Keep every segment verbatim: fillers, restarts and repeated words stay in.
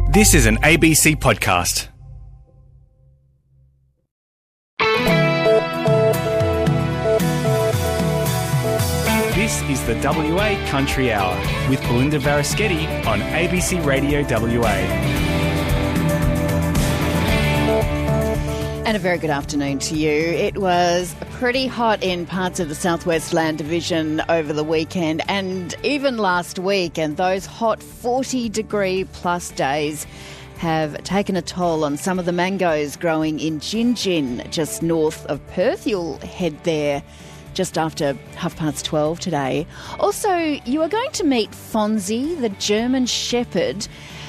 This is an A B C podcast. This is the W A Country Hour with Belinda Varaschetti on A B C Radio W A. And a very good afternoon to you. It was pretty hot in parts of the Southwest Land Division over the weekend and even last week, and those hot forty degree plus days have taken a toll on some of the mangoes growing in Gin Gin, just north of Perth. You'll head there just after half past twelve today. Also, you are going to meet Fonzie, the German Shepherd,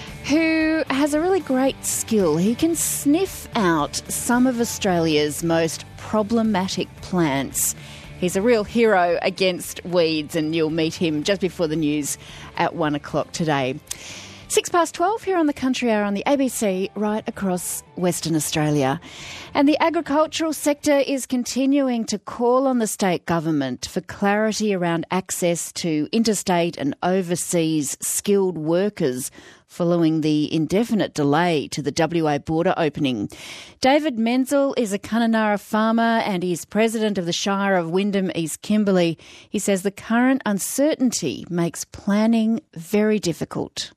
who has a really great skill. He can sniff out some of Australia's most problematic plants. He's a real hero against weeds, and you'll meet him just before the news at one o'clock today. Six past twelve here on the Country Hour on the A B C right across Western Australia. And the agricultural sector is continuing to call on the state government for clarity around access to interstate and overseas skilled workers following the indefinite delay to the W A border opening. David Menzel is a Kununurra farmer and he's president of the Shire of Wyndham East Kimberley. He says the current uncertainty makes planning very difficult.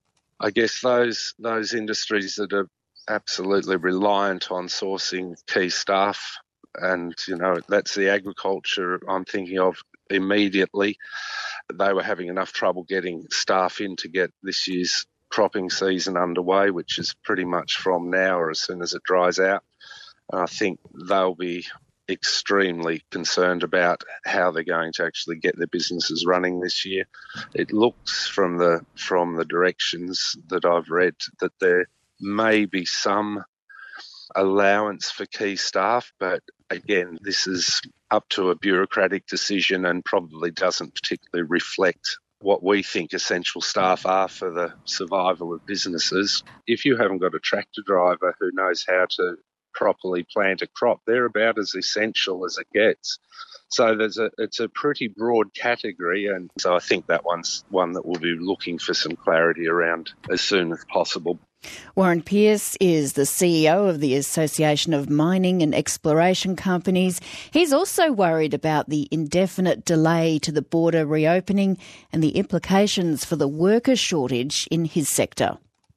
I guess those those industries that are absolutely reliant on sourcing key staff, and, you know, that's the agriculture I'm thinking of immediately. They were having enough trouble getting staff in to get this year's cropping season underway, which is pretty much from now or as soon as it dries out. And I think they'll be extremely concerned about how they're going to actually get their businesses running this year. It looks from the from the directions that I've read that there may be some allowance for key staff, but again, this is up to a bureaucratic decision and probably doesn't particularly reflect what we think essential staff are for the survival of businesses. If you haven't got a tractor driver who knows how to properly plant a crop, they're about as essential as it gets. So there's a it's a pretty broad category, and so I think that one's one that we'll be looking for some clarity around as soon as possible. Warren Pearce is the C E O of the Association of Mining and Exploration Companies. He's also worried about the indefinite delay to the border reopening and the implications for the worker shortage in his sector.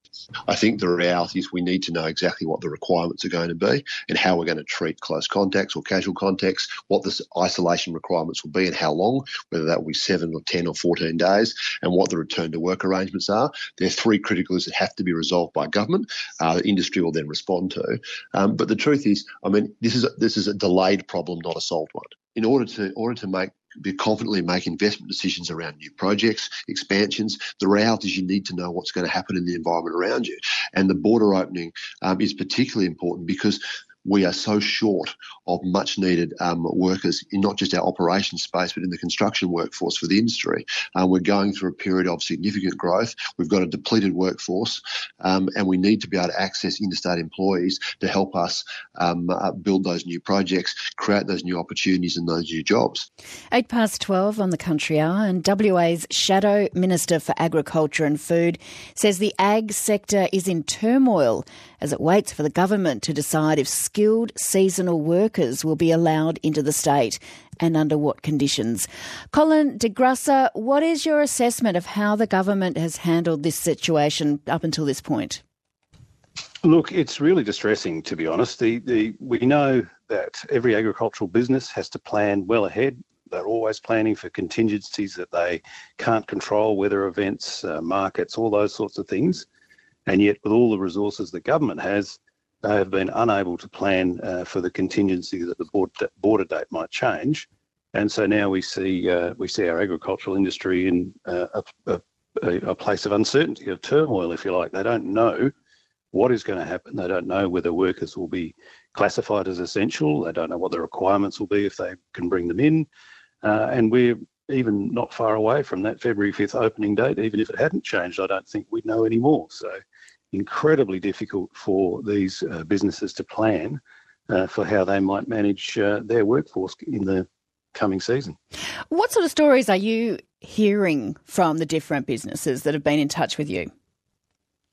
I think the reality is we need to know exactly what the requirements are going to be and how we're going to treat close contacts or casual contacts, what the isolation requirements will be and how long, whether that will be seven or ten or fourteen days, and what the return to work arrangements are. There are three critical issues that have to be resolved by government uh, that industry will then respond to. Um, but the truth is, I mean, this is a, this is a delayed problem, not a solved one. In order to in order to make be confidently make investment decisions around new projects, expansions, the reality is you need to know what's going to happen in the environment around you. And the border opening um, is particularly important because we are so short of much needed um, workers in not just our operations space, but in the construction workforce for the industry. Um, we're going through a period of significant growth. We've got a depleted workforce, um, and we need to be able to access interstate employees to help us um, uh, build those new projects, create those new opportunities and those new jobs. Eight past twelve on the Country Hour, and W A's Shadow Minister for Agriculture and Food says the ag sector is in turmoil as it waits for the government to decide if skilled seasonal workers will be allowed into the state and under what conditions. Colin de Grassa, what is your assessment of how the government has handled this situation up until this point? Look, it's really distressing, to be honest. The, the, we know that every agricultural business has to plan well ahead. They're always planning for contingencies that they can't control, weather events, uh, markets, all those sorts of things. And yet, with all the resources the government has, they have been unable to plan uh, for the contingency that the border, border date might change. And so now we see uh, we see our agricultural industry in uh, a, a, a place of uncertainty, of turmoil, if you like. They don't know what is going to happen. They don't know whether workers will be classified as essential. They don't know what the requirements will be if they can bring them in. Uh, and we're even not far away from that February fifth opening date. Even if it hadn't changed, I don't think we'd know anymore. So incredibly difficult for these uh, businesses to plan uh, for how they might manage uh, their workforce in the coming season. What sort of stories are you hearing from the different businesses that have been in touch with you?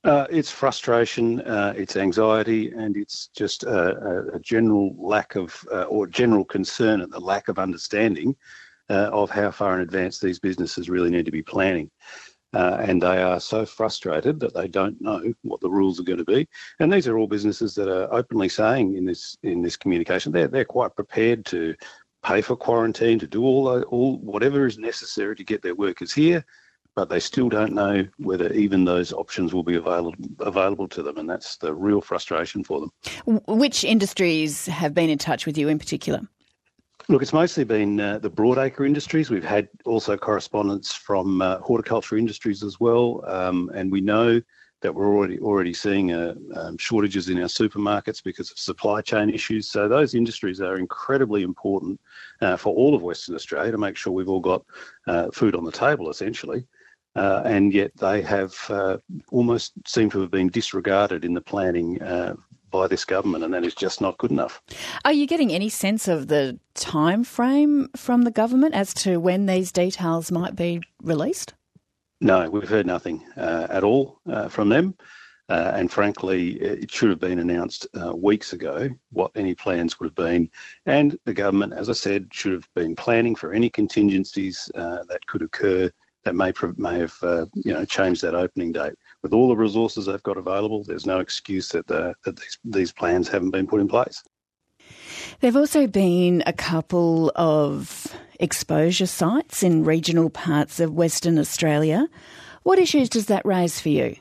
Uh, it's frustration, uh, it's anxiety, and it's just a, a general lack of, uh, or general concern at the lack of understanding uh, of how far in advance these businesses really need to be planning. Uh, and they are so frustrated that they don't know what the rules are going to be. And these are all businesses that are openly saying in this in this communication they're they're quite prepared to pay for quarantine, to do all all whatever is necessary to get their workers here, but they still don't know whether even those options will be available available to them, and that's the real frustration for them. Which industries have been in touch with you in particular? Look, it's mostly been uh, the broadacre industries. We've had also correspondence from uh, horticulture industries as well, um, and we know that we're already already seeing uh, um, shortages in our supermarkets because of supply chain issues. So those industries are incredibly important uh, for all of Western Australia to make sure we've all got uh, food on the table, essentially. Uh, and yet they have uh, almost seem to have been disregarded in the planning uh, by this government, and that is just not good enough. Are you getting any sense of the time frame from the government as to when these details might be released? No, we've heard nothing uh, at all uh, from them. Uh, and frankly, it should have been announced uh, weeks ago what any plans would have been. And the government, as I said, should have been planning for any contingencies uh, that could occur that may may have uh, you know changed that opening date. With all the resources they've got available, there's no excuse that the, that these, these plans haven't been put in place. There have also been a couple of exposure sites in regional parts of Western Australia. What issues does that raise for you?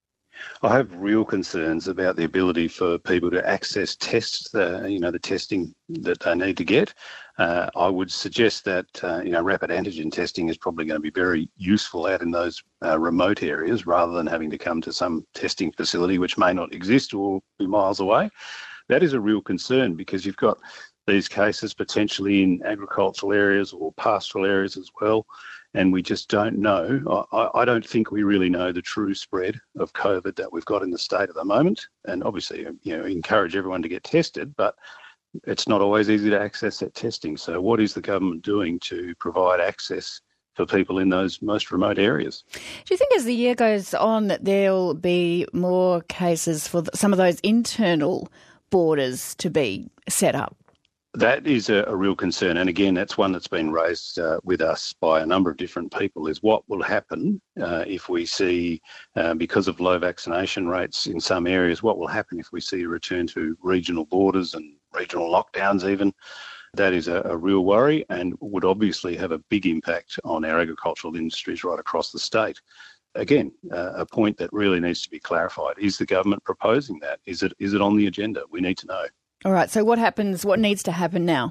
I have real concerns about the ability for people to access tests, uh, you know, the testing that they need to get. Uh, I would suggest that, uh, you know, rapid antigen testing is probably going to be very useful out in those uh, remote areas rather than having to come to some testing facility which may not exist or be miles away. That is a real concern because you've got these cases potentially in agricultural areas or pastoral areas as well. And we just don't know. I, I don't think we really know the true spread of COVID that we've got in the state at the moment. And obviously, you know, encourage everyone to get tested, but it's not always easy to access that testing. So what is the government doing to provide access for people in those most remote areas? Do you think as the year goes on that there'll be more cases for some of those internal borders to be set up? That is a, a real concern. And again, that's one that's been raised uh, with us by a number of different people, is what will happen uh, if we see, uh, because of low vaccination rates in some areas, what will happen if we see a return to regional borders and regional lockdowns even. That is a, a real worry and would obviously have a big impact on our agricultural industries right across the state. Again, uh, a point that really needs to be clarified. Is the government proposing that? Is it is it on the agenda? We need to know. All right, so what happens, what needs to happen now?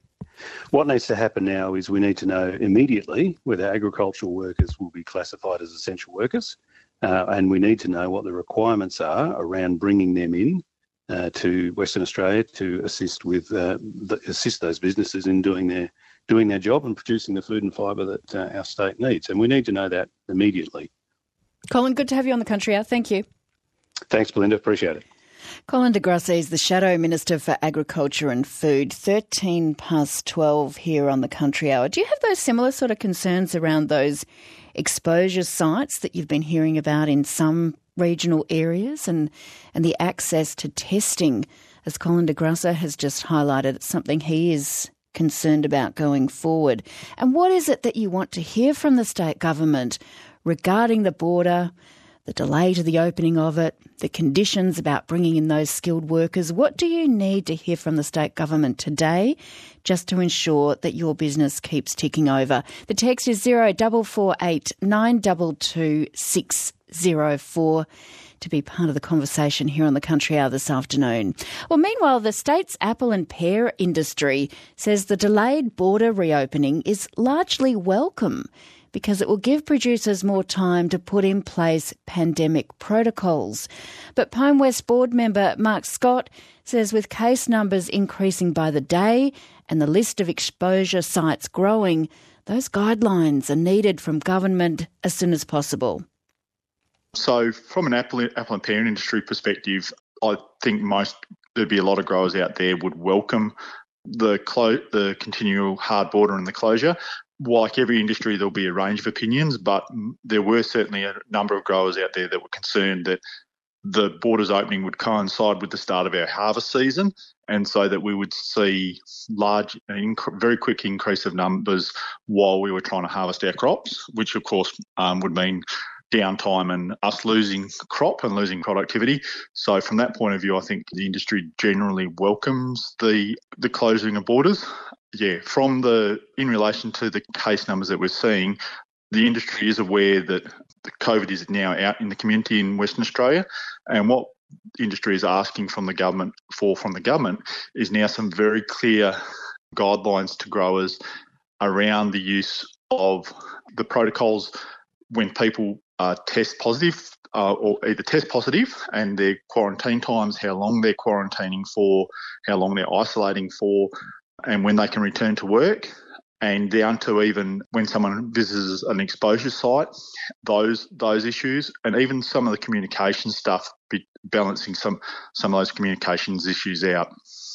What needs to happen now is we need to know immediately whether agricultural workers will be classified as essential workers, uh, and we need to know what the requirements are around bringing them in uh, to Western Australia to assist with uh, the, assist those businesses in doing their doing their job and producing the food and fibre that uh, our state needs, and we need to know that immediately. Colin, good to have you on the Country Hour. Thank you. Thanks, Belinda. Appreciate it. Colin de Grassi is the Shadow Minister for Agriculture and Food. thirteen past twelve here on the Country Hour. Do you have those similar sort of concerns around those exposure sites that you've been hearing about in some regional areas and, and the access to testing, as Colin de Grassi has just highlighted? It's something he is concerned about going forward. And what is it that you want to hear from the state government regarding the border, the delay to the opening of it, the conditions about bringing in those skilled workers? What do you need to hear from the state government today just to ensure that your business keeps ticking over? The text is zero four four eight nine two two six zero four to be part of the conversation here on the Country Hour this afternoon. Well, meanwhile, the state's apple and pear industry says the delayed border reopening is largely welcome because it will give producers more time to put in place pandemic protocols. But Pine West board member Mark Scott says with case numbers increasing by the day and the list of exposure sites growing, those guidelines are needed from government as soon as possible. So from an apple, apple and pear industry perspective, I think most there'd be a lot of growers out there would welcome the clo- the continual hard border and the closure. Like every industry, there'll be a range of opinions, but there were certainly a number of growers out there that were concerned that the borders opening would coincide with the start of our harvest season, and so that we would see large, inc- very quick increase of numbers while we were trying to harvest our crops, which of course um, would mean downtime and us losing crop and losing productivity. So from that point of view, I think the industry generally welcomes the the closing of borders. Yeah, from the in relation to the case numbers that we're seeing, the industry is aware that the COVID is now out in the community in Western Australia, and what the industry is asking from the government for from the government is now some very clear guidelines to growers around the use of the protocols when people uh, test positive uh, or either test positive and their quarantine times, how long they're quarantining for, how long they're isolating for, and when they can return to work, and down to even when someone visits an exposure site, those those issues, and even some of the communication stuff, be balancing some some of those communications issues out.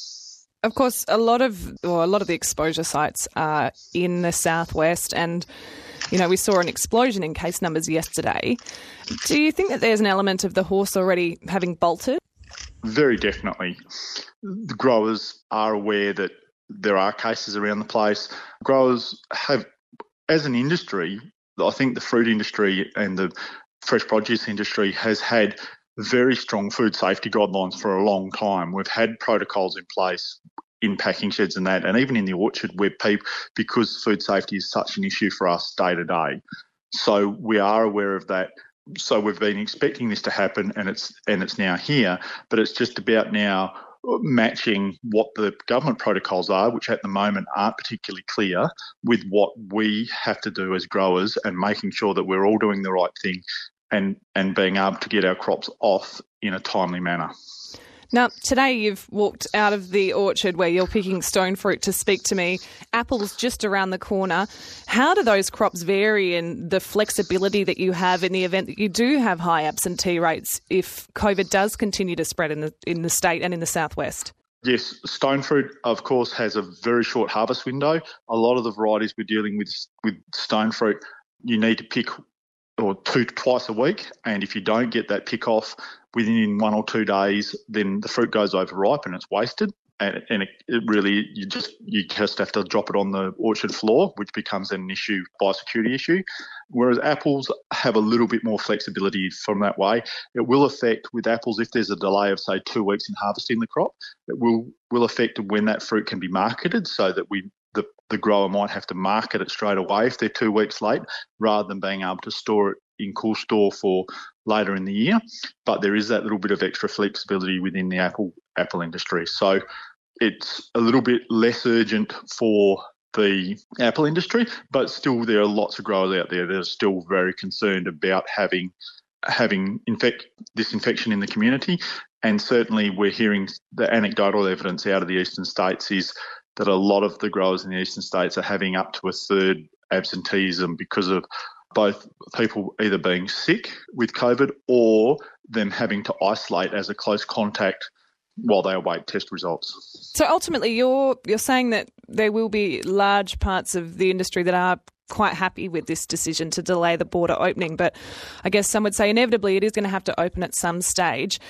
Of course, a lot of or a lot of the exposure sites are in the southwest, and you know we saw an explosion in case numbers yesterday. Do you think that there's an element of the horse already having bolted? Very definitely. The growers are aware that there are cases around the place. Growers have, as an industry, I think the fruit industry and the fresh produce industry has had very strong food safety guidelines for a long time. We've had protocols in place in packing sheds and that, and even in the orchard where people, because food safety is such an issue for us day to day. So we are aware of that. So we've been expecting this to happen, and it's and it's now here. But it's just about now matching what the government protocols are, which at the moment aren't particularly clear, with what we have to do as growers, and making sure that we're all doing the right thing and, and being able to get our crops off in a timely manner. Now, today you've walked out of the orchard where you're picking stone fruit to speak to me. Apples just around the corner. How do those crops vary in the flexibility that you have in the event that you do have high absentee rates if COVID does continue to spread in the in the state and in the southwest? Yes, stone fruit, of course, has a very short harvest window. A lot of the varieties we're dealing with with stone fruit, you need to pick or two twice a week, and if you don't get that pick off within one or two days, then the fruit goes overripe and it's wasted, and, and it, it really you just you just have to drop it on the orchard floor, which becomes an issue, biosecurity issue. Whereas apples have a little bit more flexibility from that way. It will affect with apples if there's a delay of say two weeks in harvesting the crop. It will will affect when that fruit can be marketed, so that we. The, the grower might have to market it straight away if they're two weeks late, rather than being able to store it in cool store for later in the year. But there is that little bit of extra flexibility within the apple apple industry. So it's a little bit less urgent for the apple industry, but still there are lots of growers out there that are still very concerned about having having infect this infection in the community. And certainly we're hearing the anecdotal evidence out of the eastern states is that a lot of the growers in the eastern states are having up to a third absenteeism because of both people either being sick with COVID or them having to isolate as a close contact while they await test results. So ultimately you're you're saying that there will be large parts of the industry that are quite happy with this decision to delay the border opening, but I guess some would say inevitably it is going to have to open at some stage.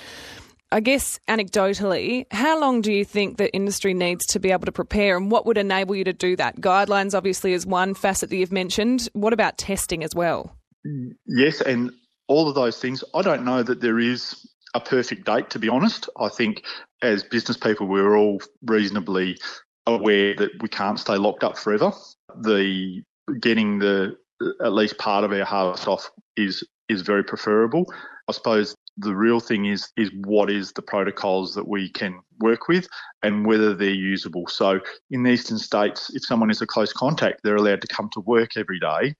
I guess anecdotally, how long do you think the industry needs to be able to prepare, and what would enable you to do that? Guidelines obviously is one facet that you've mentioned. What about testing as well? Yes, and all of those things. I don't know that there is a perfect date, to be honest. I think as business people, we're all reasonably aware that we can't stay locked up forever. The getting the at least part of our harvest off is is very preferable. I suppose the real thing is is what is the protocols that we can work with and whether they're usable. So in the eastern states, if someone is a close contact, they're allowed to come to work every day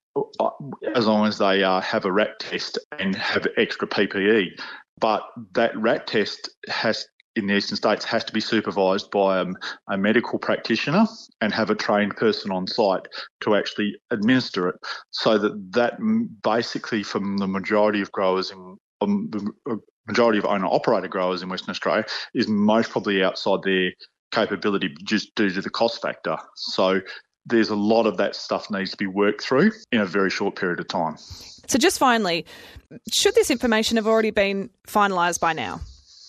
as long as they uh, have a rat test and have extra P P E. But that rat test has in the eastern states has to be supervised by um, a medical practitioner and have a trained person on site to actually administer it, so that that basically from the majority of growers in um, the majority of owner-operator growers in Western Australia is most probably outside their capability just due to the cost factor. So there's a lot of that stuff needs to be worked through in a very short period of time. So just finally, should this information have already been finalised by now?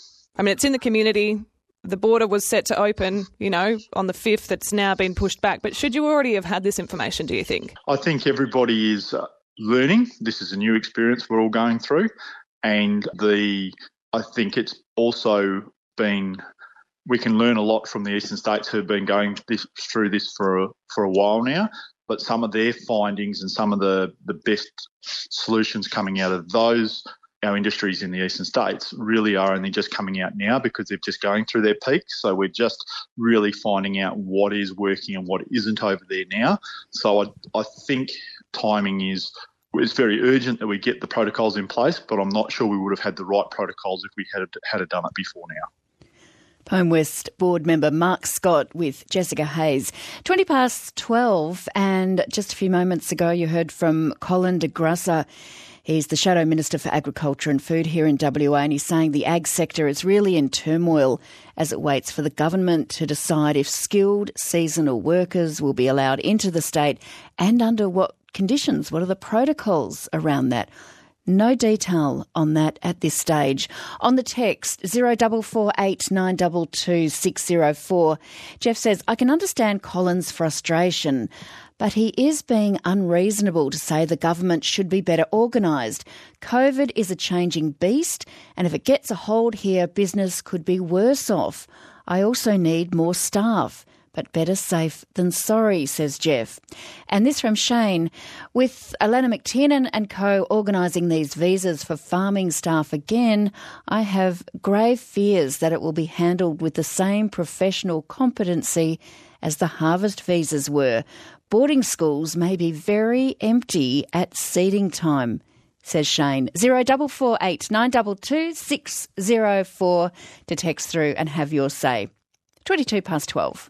I mean, it's in the community. The border was set to open, you know, on the fifth. It's now been pushed back. But should you already have had this information, do you think? I think everybody is uh, learning. This is a new experience we're all going through. And the I think it's also been, we can learn a lot from the eastern states who have been going this, through this for a, for a while now. But some of their findings and some of the, the best solutions coming out of those, our industries in the eastern states, really are only just coming out now because they're just going through their peak. So we're just really finding out what is working and what isn't over there now. So I, I think timing is it's very urgent that we get the protocols in place, but I'm not sure we would have had the right protocols if we had had done it before now. Home West board member Mark Scott with Jessica Hayes. twenty past twelve, and just a few moments ago you heard from Colin de Grassa. He's the Shadow Minister for Agriculture and Food here in W A, and he's saying the ag sector is really in turmoil as it waits for the government to decide if skilled seasonal workers will be allowed into the state and under what conditions. What are the protocols around that? No detail on that at this stage. On the text, zero four four eight nine two two six zero four, Jeff says, I can understand Colin's frustration, but he is being unreasonable to say the government should be better organised. COVID is a changing beast, and if it gets a hold here, business could be worse off. I also need more staff. But better safe than sorry, says Jeff. And this from Shane. With Alana McTiernan and co organising these visas for farming staff again, I have grave fears that it will be handled with the same professional competency as the harvest visas were. Boarding schools may be very empty at seeding time, says Shane. zero four four eight nine two two six zero four to text through and have your say. twenty-two past twelve.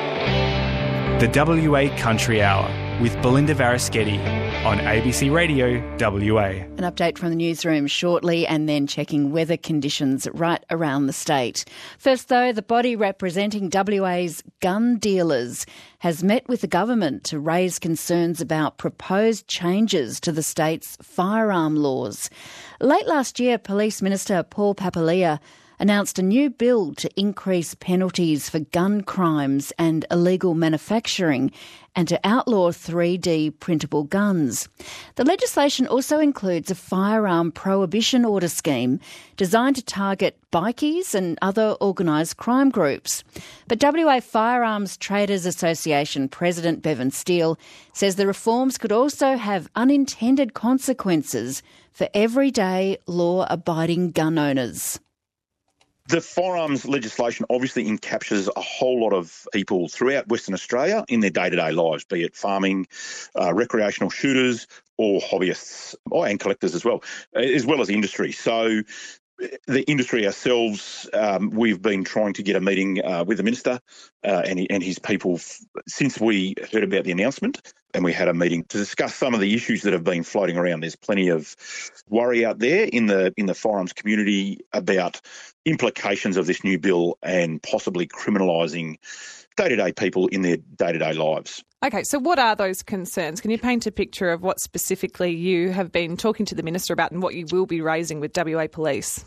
The W A Country Hour with Belinda Varaschetti on A B C Radio W A. An update from the newsroom shortly, and then checking weather conditions right around the state. First though, the body representing W A's gun dealers has met with the government to raise concerns about proposed changes to the state's firearm laws. Late last year, Police Minister Paul Papalia announced a new bill to increase penalties for gun crimes and illegal manufacturing and to outlaw three D printable guns. The legislation also includes a firearm prohibition order scheme designed to target bikies and other organised crime groups. But W A Firearms Traders Association President Bevan Steele says the reforms could also have unintended consequences for everyday law-abiding gun owners. The firearms legislation obviously encaptures a whole lot of people throughout Western Australia in their day-to-day lives, be it farming, uh, recreational shooters or hobbyists, or, and collectors as well, as well as industry. So the industry ourselves, um, we've been trying to get a meeting uh, with the Minister uh, and, he, and his people f- since we heard about the announcement, and we had a meeting to discuss some of the issues that have been floating around. There's plenty of worry out there in the in the firearms community about implications of this new bill and possibly criminalising day-to-day people in their day-to-day lives. Okay, so what are those concerns? Can you paint a picture of what specifically you have been talking to the Minister about and what you will be raising with W A Police?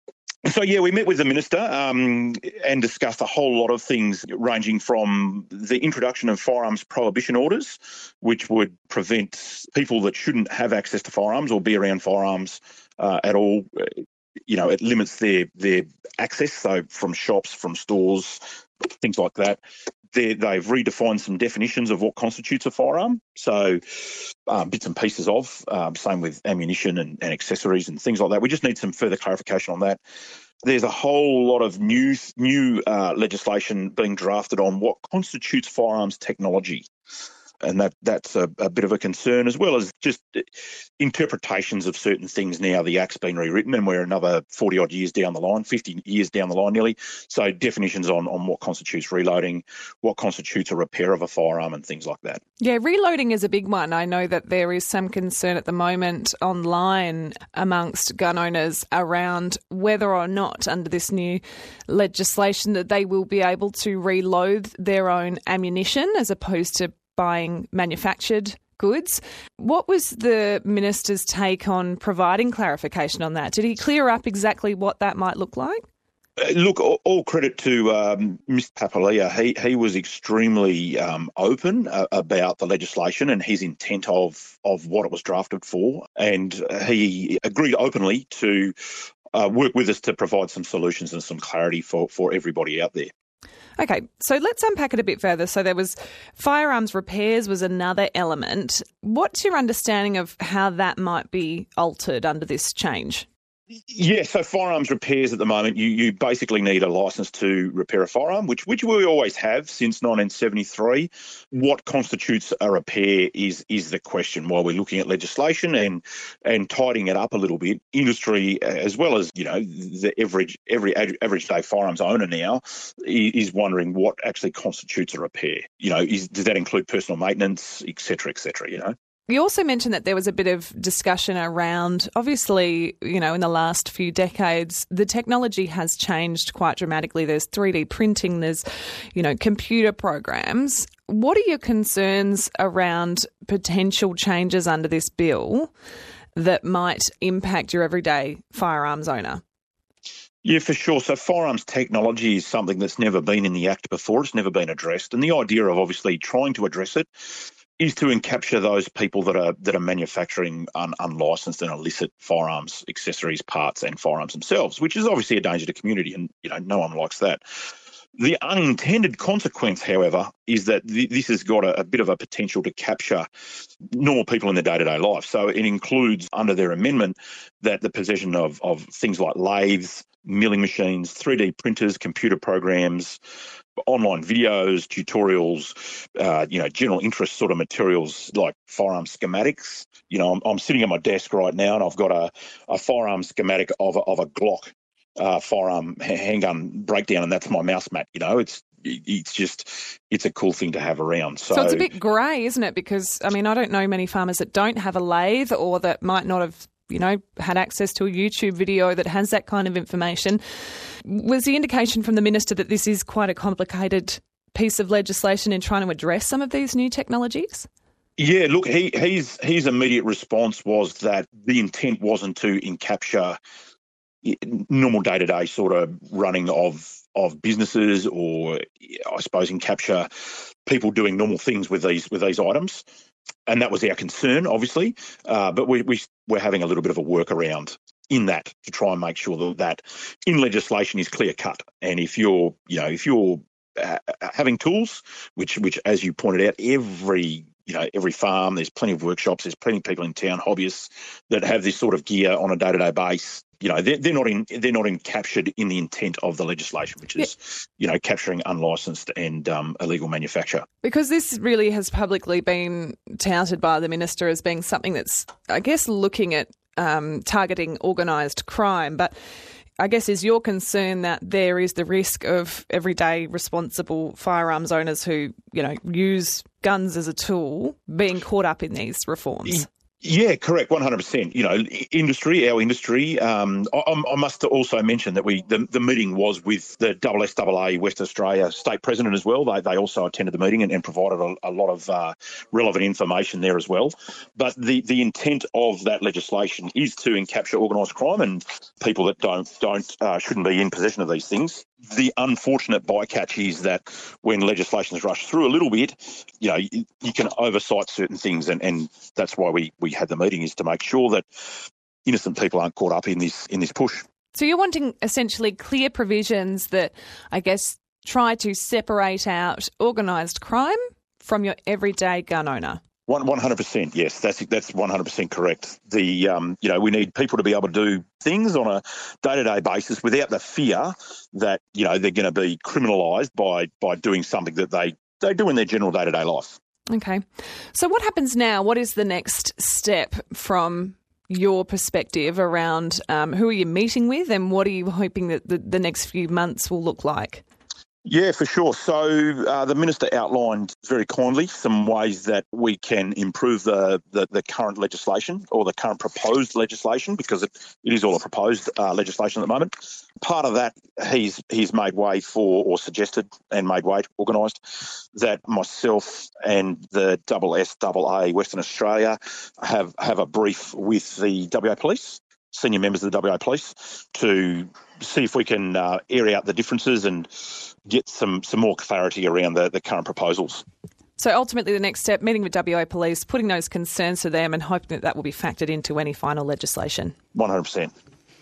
So, yeah, we met with the Minister um, and discussed a whole lot of things ranging from the introduction of firearms prohibition orders, which would prevent people that shouldn't have access to firearms or be around firearms uh, at all. You know, it limits their, their access, so from shops, from stores, things like that. They're, they've redefined some definitions of what constitutes a firearm, so um, bits and pieces of, um, same with ammunition and, and accessories and things like that. We just need some further clarification on that. There's a whole lot of new new uh, legislation being drafted on what constitutes firearms technology. And that that's a, a bit of a concern, as well as just interpretations of certain things now. The Act's been rewritten and we're another forty-odd years down the line, fifty years down the line nearly. So definitions on, on what constitutes reloading, what constitutes a repair of a firearm and things like that. Yeah, reloading is a big one. I know that there is some concern at the moment online amongst gun owners around whether or not under this new legislation that they will be able to reload their own ammunition as opposed to buying manufactured goods. What was the minister's take on providing clarification on that? Did he clear up exactly what that might look like? Look, all credit to um, Mister Papalia. He he was extremely um, open uh, about the legislation and his intent of of what it was drafted for, and he agreed openly to uh, work with us to provide some solutions and some clarity for, for everybody out there. Okay, so let's unpack it a bit further. So there was firearms repairs was another element. What's your understanding of how that might be altered under this change? Yeah, so firearms repairs at the moment, you, you basically need a licence to repair a firearm, which which we always have since nineteen seventy-three. What constitutes a repair is is the question while we're looking at legislation and and tidying it up a little bit. Industry, as well as, you know, the average every average day firearms owner now is wondering what actually constitutes a repair. You know, is, does that include personal maintenance, et cetera, et cetera, you know? You also mentioned that there was a bit of discussion around, obviously, you know, in the last few decades, the technology has changed quite dramatically. There's three D printing, there's, you know, computer programs. What are your concerns around potential changes under this bill that might impact your everyday firearms owner? Yeah, for sure. So firearms technology is something that's never been in the Act before. It's never been addressed. And the idea of obviously trying to address it is to encapture those people that are that are manufacturing un, unlicensed and illicit firearms, accessories, parts, and firearms themselves, which is obviously a danger to the community, and you know no one likes that. The unintended consequence, however, is that th- this has got a, a bit of a potential to capture normal people in their day-to-day life. So it includes, under their amendment, that the possession of, of things like lathes, milling machines, three D printers, computer programs, online videos, tutorials, uh, you know, general interest sort of materials like firearm schematics. You know, I'm, I'm sitting at my desk right now and I've got a, a firearm schematic of a, of a Glock uh, firearm handgun breakdown, and that's my mouse mat. You know, it's it's just it's a cool thing to have around. So, so it's a bit grey, isn't it? Because I mean, I don't know many farmers that don't have a lathe or that might not have, you know, had access to a YouTube video that has that kind of information. Was the indication from the minister that this is quite a complicated piece of legislation in trying to address some of these new technologies? Yeah, look, he, his, his immediate response was that the intent wasn't to encapture normal day-to-day sort of running of of businesses, or I suppose encapture people doing normal things with these with these items. And that was our concern, obviously, uh, but we, we, we're having a little bit of a workaround in that to try and make sure that, that in legislation is clear cut. And if you're, you know, if you're uh, having tools, which, which as you pointed out, every, you know, every farm, there's plenty of workshops, there's plenty of people in town, hobbyists that have this sort of gear on a day-to-day base. You know, they're, they're not in, they're not in captured in the intent of the legislation, which is, yeah. you know, capturing unlicensed and um, illegal manufacture. Because this really has publicly been touted by the minister as being something that's, I guess, looking at um, targeting organised crime. But I guess is your concern that there is the risk of everyday responsible firearms owners who, you know, use guns as a tool being caught up in these reforms? Yeah, correct, one hundred percent. You know, industry, our industry. Um, I, I must also mention that we the, the meeting was with the S S A A West Australia state president as well. They they also attended the meeting and, and provided a, a lot of uh, relevant information there as well. But the, the intent of that legislation is to encapture organised crime and people that don't don't uh, shouldn't be in possession of these things. The unfortunate bycatch is that when legislation is rushed through a little bit, you know, you, you can oversight certain things, and, and that's why we, we had the meeting, is to make sure that innocent people aren't caught up in this in this push. So you're wanting essentially clear provisions that, I guess, try to separate out organised crime from your everyday gun owner. One one hundred percent, yes, that's that's one hundred percent correct. The um, you know, we need people to be able to do things on a day-to-day basis without the fear that, you know, they're going to be criminalised by by doing something that they they do in their general day-to-day life. Okay, so what happens now? What is the next step from your perspective around um, who are you meeting with, and what are you hoping that the, the next few months will look like? Yeah, for sure. So uh, the Minister outlined very kindly some ways that we can improve the, the, the current legislation or the current proposed legislation, because it, it is all a proposed uh, legislation at the moment. Part of that, he's he's made way for, or suggested and made way, organised, that myself and the double S double A Western Australia have, have a brief with the W A Police, senior members of the W A Police, to see if we can uh, air out the differences and get some, some more clarity around the, the current proposals. So ultimately the next step, meeting with W A Police, putting those concerns to them and hoping that that will be factored into any final legislation. one hundred percent.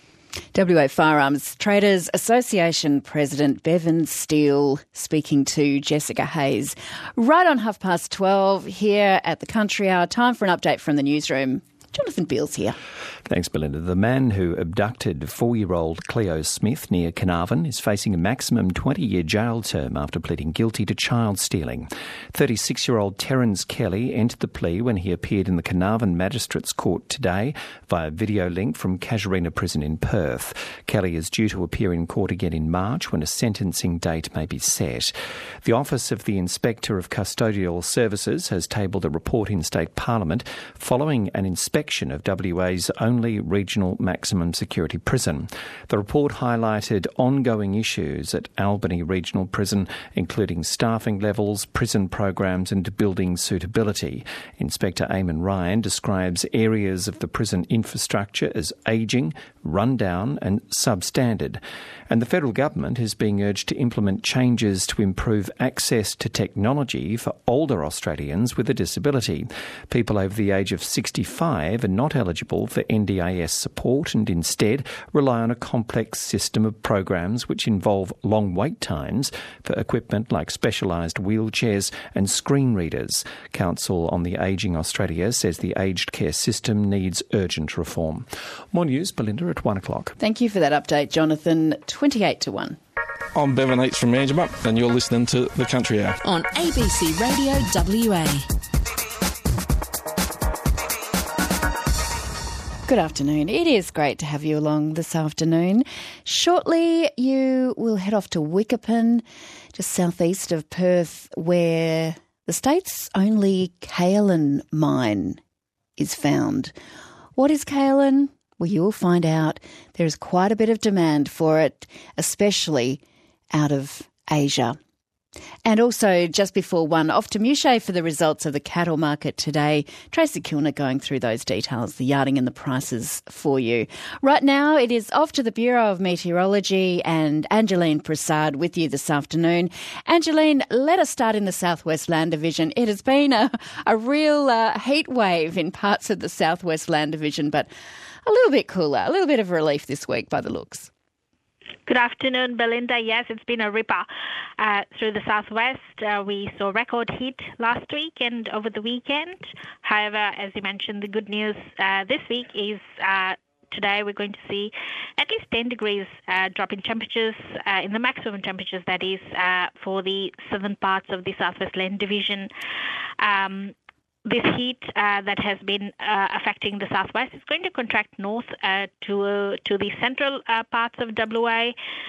W A Firearms Traders Association President Bevan Steele speaking to Jessica Hayes. Right on half past twelve here at the Country Hour. Time for an update from the newsroom. Jonathan Beals here. Thanks, Belinda. The man who abducted four-year-old Cleo Smith near Carnarvon is facing a maximum twenty-year jail term after pleading guilty to child stealing. thirty-six-year-old Terence Kelly entered the plea when he appeared in the Carnarvon Magistrates Court today via video link from Casuarina Prison in Perth. Kelly is due to appear in court again in March when a sentencing date may be set. The Office of the Inspector of Custodial Services has tabled a report in State Parliament following an inspection of W A's only regional maximum security prison. The report highlighted ongoing issues at Albany Regional Prison, including staffing levels, prison programs and building suitability. Inspector Eamon Ryan describes areas of the prison infrastructure as ageing, rundown and substandard. And the federal government is being urged to implement changes to improve access to technology for older Australians with a disability. People over the age of sixty-five are not eligible for N D I S support and instead rely on a complex system of programs which involve long wait times for equipment like specialised wheelchairs and screen readers. Council on the Ageing Australia says the aged care system needs urgent reform. More news, Belinda, at one o'clock. Thank you for that update, Jonathan. twenty-eight to one. I'm Bevan Eates from Manjimup and you're listening to The Country Hour on A B C Radio W A. Good afternoon. It is great to have you along this afternoon. Shortly, you will head off to Wickerpen, just southeast of Perth, where the state's only kaolin mine is found. What is kaolin? Well, you will find out. There is quite a bit of demand for it, especially out of Asia. And also, just before one, off to Muche for the results of the cattle market today. Tracy Kilner going through those details, the yarding and the prices for you. Right now, it is off to the Bureau of Meteorology and Angeline Prasad with you this afternoon. Angeline, let us start in the Southwest Land Division. It has been a, a real uh, heat wave in parts of the Southwest Land Division, but a little bit cooler, a little bit of relief this week by the looks. Good afternoon, Belinda. Yes, it's been a ripper uh, through the southwest. Uh, we saw record heat last week and over the weekend. However, as you mentioned, the good news uh, this week is uh, today we're going to see at least ten degrees uh, drop in temperatures, uh, in the maximum temperatures, that is, uh, for the southern parts of the Southwest Land Division. Um, This heat uh, that has been uh, affecting the southwest is going to contract north uh, to uh, to the central uh, parts of W A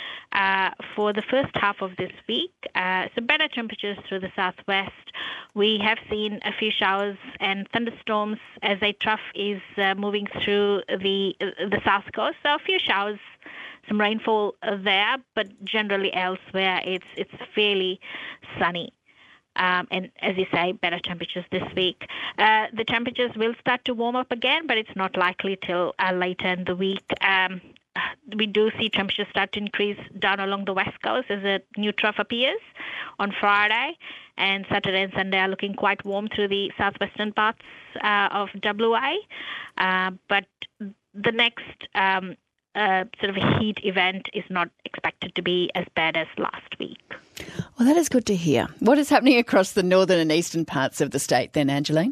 uh, for the first half of this week. Uh, so better temperatures through the southwest. We have seen a few showers and thunderstorms as a trough is uh, moving through the uh, the south coast. So a few showers, some rainfall there, but generally elsewhere it's it's fairly sunny. Um, and as you say, better temperatures this week. Uh, the temperatures will start to warm up again, but it's not likely till uh, later in the week. Um, we do see temperatures start to increase down along the west coast as a new trough appears on Friday, and Saturday and Sunday are looking quite warm through the southwestern parts uh, of W A. Uh, but the next um, uh, sort of heat event is not expected to be as bad as last week. Well, that is good to hear. What is happening across the northern and eastern parts of the state then, Angeline?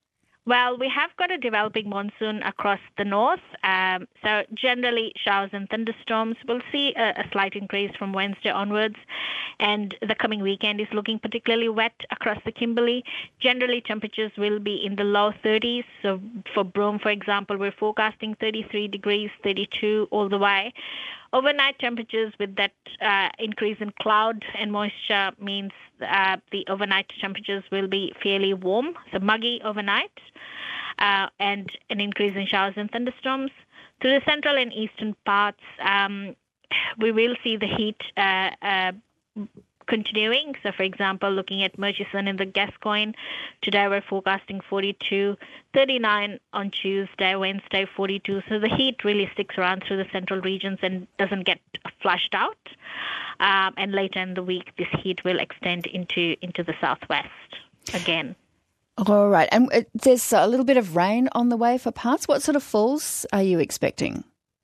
Well, we have got a developing monsoon across the north. Um, so generally showers and thunderstorms. We'll see a, a slight increase from Wednesday onwards. And the coming weekend is looking particularly wet across the Kimberley. Generally, temperatures will be in the low thirties. So for Broome, for example, we're forecasting thirty-three degrees, thirty-two all the way. Overnight temperatures with that uh, increase in cloud and moisture means uh, the overnight temperatures will be fairly warm, so muggy overnight, uh, and an increase in showers and thunderstorms. To the central and eastern parts, um, we will see the heat uh, uh, continuing. So, for example, looking at Murchison and the Gascoyne, today we're forecasting forty-two, thirty-nine on Tuesday, Wednesday forty-two. So the heat really sticks around through the central regions and doesn't get flushed out. Um, and later in the week, this heat will extend into, into the southwest again. All right. And uh, there's a little bit of rain on the way for parts. What sort of falls are you expecting?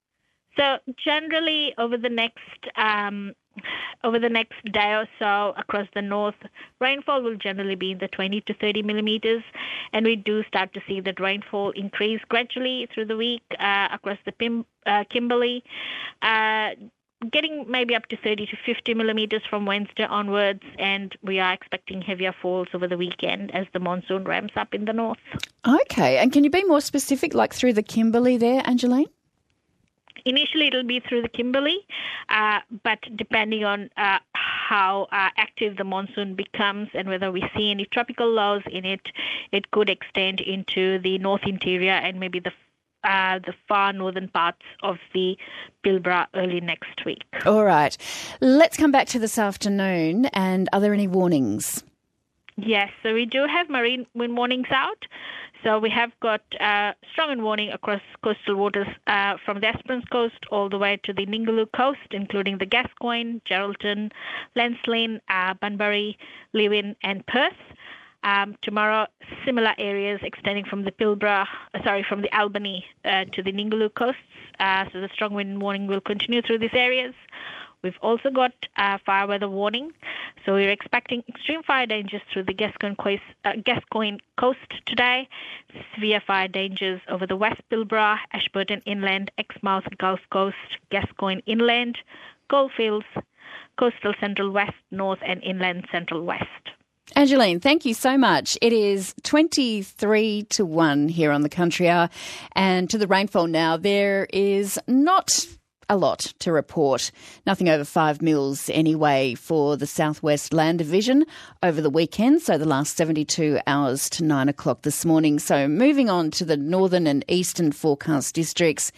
So generally over the next um, over the next day or so across the north, rainfall will generally be in the twenty to thirty millimeters, and we do start to see that rainfall increase gradually through the week uh, across the Pim- uh, Kimberley, uh, getting maybe up to thirty to fifty millimeters from Wednesday onwards, and we are expecting heavier falls over the weekend as the monsoon ramps up in the north. Okay, and can you be more specific, like through the Kimberley there, Angeline? Initially, it'll be through the Kimberley, uh, but depending on uh, how uh, active the monsoon becomes and whether we see any tropical lows in it, it could extend into the north interior and maybe the uh, the far northern parts of the Pilbara early next week. All right. Let's come back to this afternoon. And are there any warnings? Yes, so we do have marine wind warnings out. So we have got uh, strong wind warning across coastal waters uh, from the Esperance coast all the way to the Ningaloo coast, including the Gascoyne, Geraldton, Lensleen, uh, Bunbury, Lewin and Perth. Um, tomorrow, similar areas extending from the Pilbara, uh, sorry, from the Albany uh, to the Ningaloo coasts. Uh, so the strong wind warning will continue through these areas. We've also got uh, fire weather warning. So we're expecting extreme fire dangers through the Gascoyne coast, uh, Gascoyne coast today. Severe fire dangers over the West Pilbara, Ashburton Inland, Exmouth Gulf Coast, Gascoyne Inland, Goldfields, coastal Central West, North and Inland Central West. Angeline, thank you so much. It is twenty-three to one here on the Country Hour. And to the rainfall now, there is not a lot to report. Nothing over five mils anyway for the Southwest Land Division over the weekend, so the last seventy-two hours to nine o'clock this morning. So moving on to the northern and eastern forecast districts,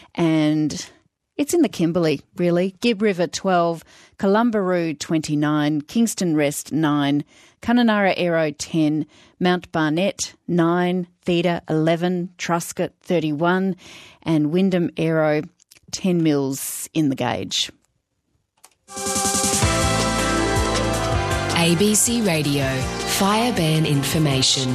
and it's in the Kimberley, really. Gibb River twelve, Columbaroo twenty-nine, Kingston Rest nine, Kununurra Aero ten, Mount Barnett nine, Theda eleven, Truscott thirty-one, and Wyndham Aero ten mils in the gauge. A B C Radio, Fire Ban Information.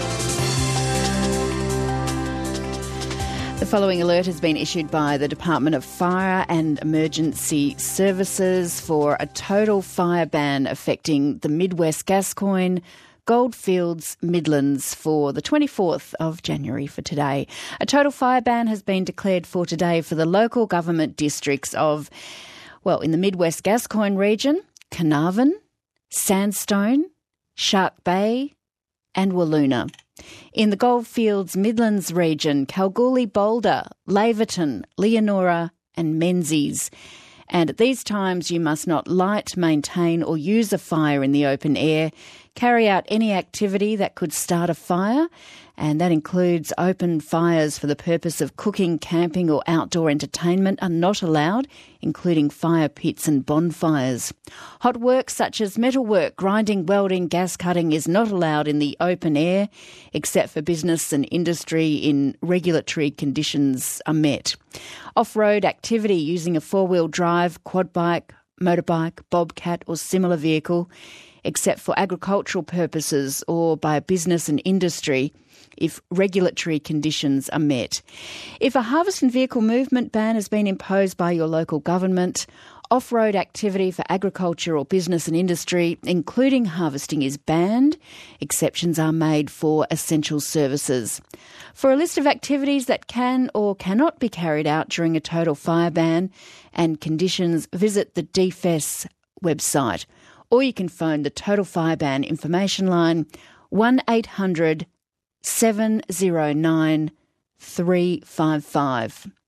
The following alert has been issued by the Department of Fire and Emergency Services for a total fire ban affecting the Midwest Gascoyne, Goldfields, Midlands for the twenty-fourth of January for today. A total fire ban has been declared for today for the local government districts of, well, in the Midwest Gascoyne region, Carnarvon, Sandstone, Shark Bay and Walloona. In the Goldfields Midlands region, Kalgoorlie Boulder, Laverton, Leonora and Menzies. And at these times you must not light, maintain or use a fire in the open air, carry out any activity that could start a fire, and that includes open fires for the purpose of cooking, camping or outdoor entertainment are not allowed, including fire pits and bonfires. Hot work such as metalwork, grinding, welding, gas cutting is not allowed in the open air, except for business and industry in regulatory conditions are met. Off-road activity using a four-wheel drive, quad bike, motorbike, bobcat or similar vehicle, except for agricultural purposes or by business and industry, if regulatory conditions are met. If a harvest and vehicle movement ban has been imposed by your local government, off-road activity for agriculture or business and industry, including harvesting, is banned. Exceptions are made for essential services. For a list of activities that can or cannot be carried out during a total fire ban and conditions, visit the D F E S website, or you can phone the Total Fire Ban information line one eight hundred seven oh nine three five five.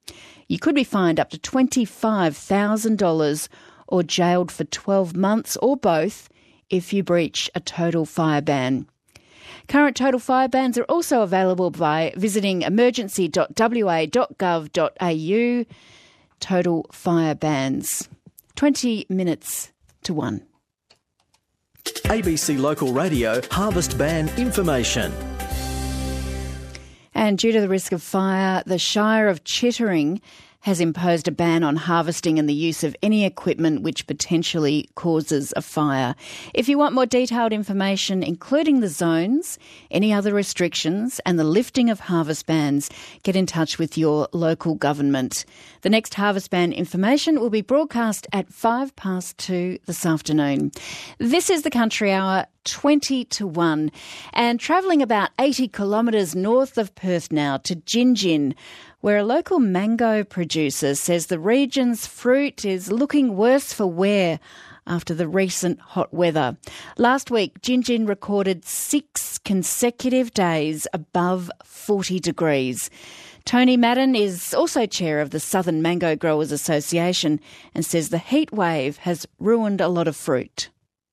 You could be fined up to twenty-five thousand dollars or jailed for twelve months or both if you breach a total fire ban. Current total fire bans are also available by visiting emergency dot w a dot gov dot a u. Total fire bans. twenty minutes to one. A B C Local Radio Harvest Ban information. And due to the risk of fire, the Shire of Chittering has imposed a ban on harvesting and the use of any equipment which potentially causes a fire. If you want more detailed information, including the zones, any other restrictions and the lifting of harvest bans, get in touch with your local government. The next harvest ban information will be broadcast at five past two this afternoon. This is the Country Hour, twenty to one, and travelling about eighty kilometres north of Perth now to Gin Gin, where a local mango producer says the region's fruit is looking worse for wear after the recent hot weather. Last week, Gin Gin recorded six consecutive days above forty degrees. Tony Madden is also chair of the Southern Mango Growers Association and says the heat wave has ruined a lot of fruit.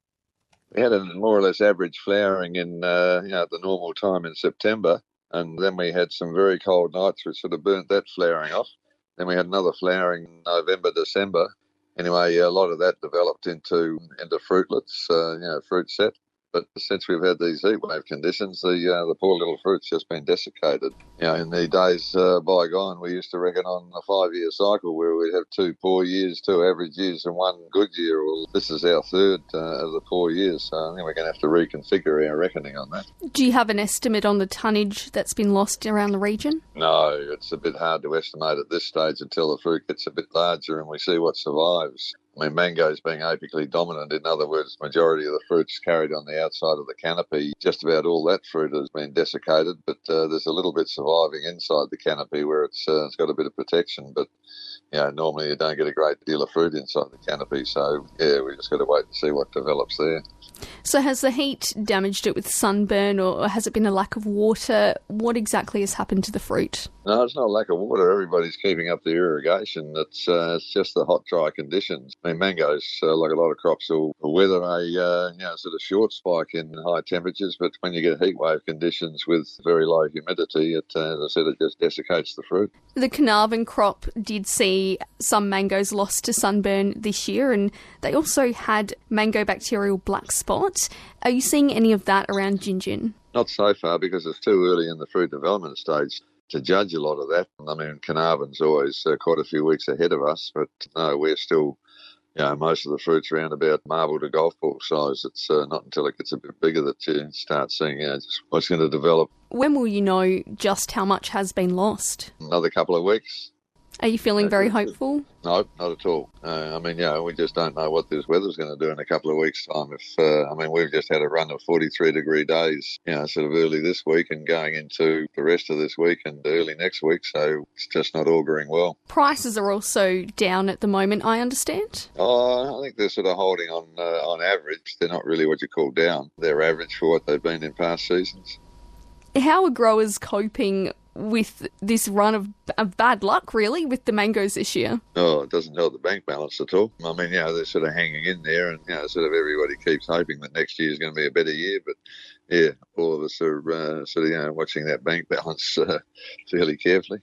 We had a more or less average flowering in uh, you know, at the normal time in September. And then we had some very cold nights which sort of burnt that flowering off. Then we had another flowering in November, December. Anyway, a lot of that developed into into fruitlets, uh, you know, fruit set. But since we've had these heat wave conditions, the uh, the poor little fruit's just been desiccated. You know, in the days uh, bygone, we used to reckon on a five-year cycle where we'd have two poor years, two average years, and one good year. Well, this is our third uh, of the poor years, so I think we're going to have to reconfigure our reckoning on that. Do you have an estimate on the tonnage that's been lost around the region? No, it's a bit hard to estimate at this stage until the fruit gets a bit larger and we see what survives. I mean, mangoes being apically dominant, in other words, majority of the fruit's carried on the outside of the canopy. Just about all that fruit has been desiccated, but uh, there's a little bit surviving inside the canopy where it's, uh, it's got a bit of protection. But, you know, normally you don't get a great deal of fruit inside the canopy. So, yeah, we just got to wait and see what develops there. So has the heat damaged it with sunburn, or has it been a lack of water? What exactly has happened to the fruit? No, it's not a lack of water. Everybody's keeping up the irrigation. It's uh, it's just the hot, dry conditions. I mean, mangoes, uh, like a lot of crops, will weather a uh, you know sort of short spike in high temperatures, but when you get heat wave conditions with very low humidity, it, uh, as I said, it just desiccates the fruit. The Carnarvon crop did see some mangoes lost to sunburn this year, and they also had mango bacterial black spot. Are you seeing any of that around Gin Gin? Not so far, because it's too early in the fruit development stage to judge a lot of that. I mean, Carnarvon's always uh, quite a few weeks ahead of us, but no, we're still, you know, most of the fruit's around about marble to golf ball size. It's uh, not until it gets a bit bigger that you start seeing, you know, just what's going to develop. When will you know just how much has been lost? Another couple of weeks. Are you feeling very hopeful? No, not at all. Uh, I mean, yeah, we just don't know what this weather's going to do in a couple of weeks' time. If uh, I mean, we've just had a run of forty-three degree days, you know, sort of early this week and going into the rest of this week and early next week, so it's just not auguring well. Prices are also down at the moment, I understand? Oh, I think they're sort of holding on uh, on average. They're not really what you call down. They're average for what they've been in past seasons. How are growers coping with this run of, of bad luck, really, with the mangoes this year? Oh, it doesn't help the bank balance at all. I mean, you know, they're sort of hanging in there, and, you know, sort of everybody keeps hoping that next year is going to be a better year. But, yeah, all of us are uh, sort of, you know, watching that bank balance uh, fairly carefully.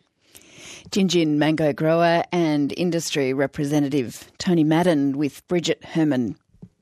Gin Gin mango grower and industry representative Tony Madden with Bridget Herman.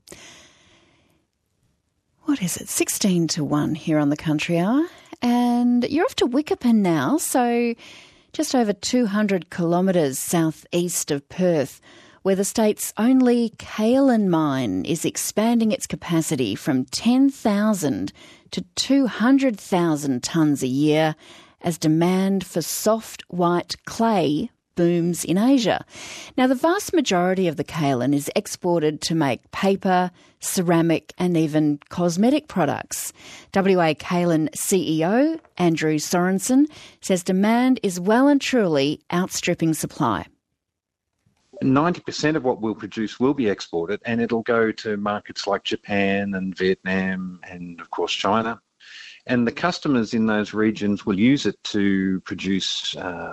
What is it? sixteen to one here on the Country Hour. And you're off to Wickerpen now, so just over two hundred kilometres southeast of Perth, where the state's only kaolin mine is expanding its capacity from ten thousand to two hundred thousand tonnes a year as demand for soft white clay booms in Asia. Now, the vast majority of the kaolin is exported to make paper, ceramic and even cosmetic products. W A Kaolin C E O Andrew Sorensen says demand is well and truly outstripping supply. ninety percent of what we'll produce will be exported, and it'll go to markets like Japan and Vietnam and, of course, China. And the customers in those regions will use it to produce uh,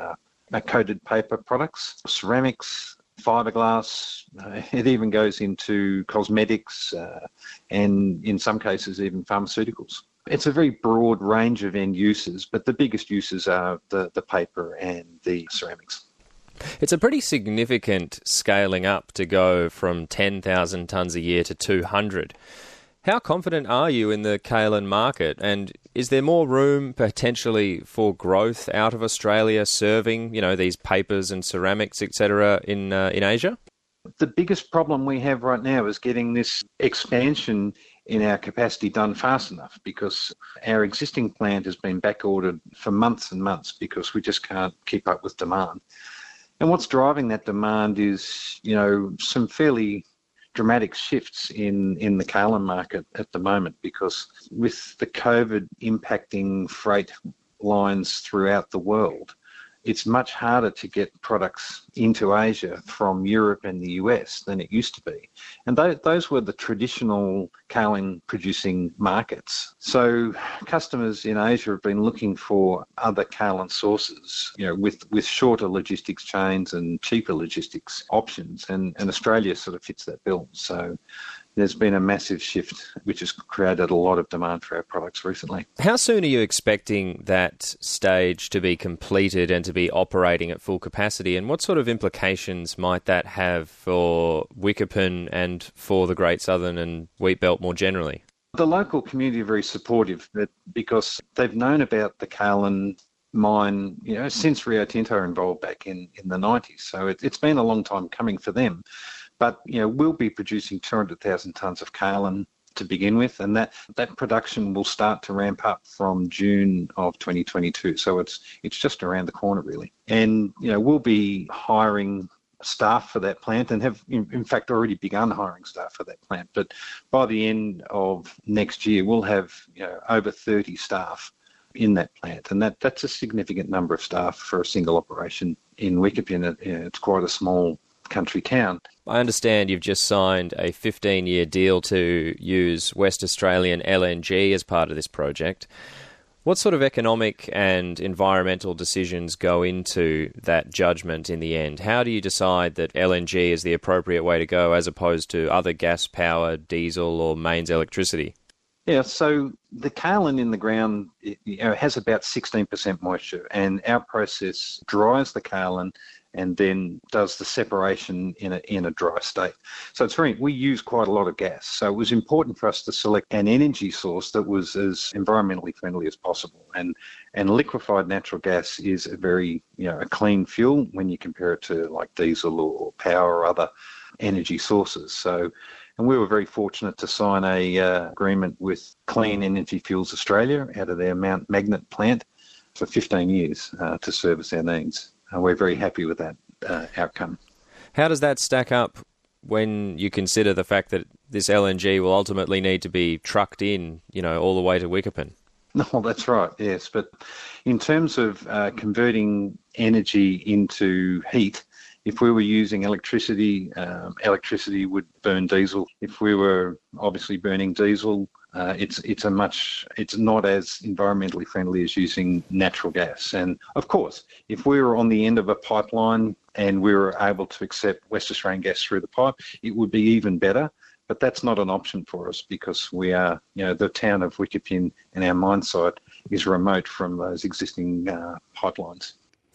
uh, coated paper products, ceramics, fiberglass. Uh, it even goes into cosmetics uh, and in some cases even pharmaceuticals. It's a very broad range of end uses, but the biggest uses are the, the paper and the ceramics. It's a pretty significant scaling up to go from ten thousand tonnes a year to two hundred. How confident are you in the kaolin market, and is there more room potentially for growth out of Australia serving, you know, these papers and ceramics, et cetera, in uh, in Asia? The biggest problem we have right now is getting this expansion in our capacity done fast enough, because our existing plant has been back-ordered for months and months because we just can't keep up with demand. And what's driving that demand is, you know, some fairly dramatic shifts in, in the kaolin market at the moment, because with the COVID impacting freight lines throughout the world, it's much harder to get products into Asia from Europe and the U S than it used to be. And those, those were the traditional kaolin producing markets. So customers in Asia have been looking for other kaolin sources, you know, with, with shorter logistics chains and cheaper logistics options. And, and Australia sort of fits that bill. So there's been a massive shift, which has created a lot of demand for our products recently. How soon are you expecting that stage to be completed and to be operating at full capacity? And what sort of implications might that have for Wickerton and for the Great Southern and Wheat Belt more generally? The local community are very supportive, because they've known about the kaolin mine, you know, since Rio Tinto are involved back in, in the nineties. So it, it's been a long time coming for them. But, you know, we'll be producing two hundred thousand tonnes of kaolin to begin with, and that, that production will start to ramp up from June of twenty twenty-two. So it's it's just around the corner, really. And, you know, we'll be hiring staff for that plant and have, in, in fact, already begun hiring staff for that plant. But by the end of next year, we'll have, you know, over thirty staff in that plant. And that, that's a significant number of staff for a single operation in Wickerton. It, you know, it's quite a small country town. I understand you've just signed a fifteen-year deal to use West Australian L N G as part of this project. What sort of economic and environmental decisions go into that judgment in the end? How do you decide that L N G is the appropriate way to go as opposed to other gas-powered diesel or mains electricity? Yeah, so the kaolin in the ground, it, you know, has about sixteen percent moisture, and our process dries the kaolin and then does the separation in a in a dry state. So it's very, we use quite a lot of gas. So it was important for us to select an energy source that was as environmentally friendly as possible. And and liquefied natural gas is a very, you know, a clean fuel when you compare it to like diesel or power or other energy sources. So, and we were very fortunate to sign a uh, agreement with Clean Energy Fuels Australia out of their Mount Magnet plant for fifteen years uh, to service our needs. Uh, we're very happy with that uh, outcome. How does that stack up when you consider the fact that this L N G will ultimately need to be trucked in, you know, all the way to Wickerton? No, that's right, yes. But in terms of uh, converting energy into heat, if we were using electricity, um, electricity would burn diesel. If we were obviously burning diesel, uh, it's it's a much it's not as environmentally friendly as using natural gas. And of course, if we were on the end of a pipeline and we were able to accept West Australian gas through the pipe, it would be even better. But that's not an option for us because we are, you know, the town of Wickerton and our mine site is remote from those existing uh, pipelines.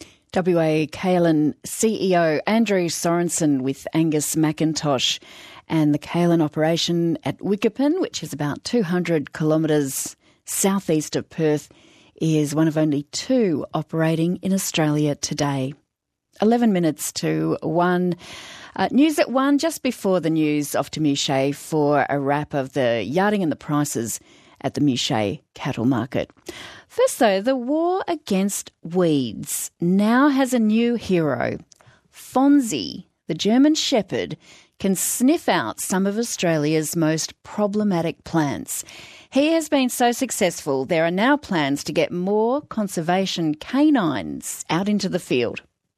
W A Kaolin C E O Andrew Sorensen with Angus McIntosh, and the kaolin operation at Wickerton, which is about two hundred kilometres southeast of Perth, is one of only two operating in Australia today. eleven minutes to one. Uh, news at one, just before the news, off to Mouchet for a wrap of the yarding and the prices at the Mouchet cattle market. First, though, the war against weeds now has a new hero. Fonzie, the German shepherd, can sniff out some of Australia's most problematic plants. He has been so successful, there are now plans to get more conservation canines out into the field.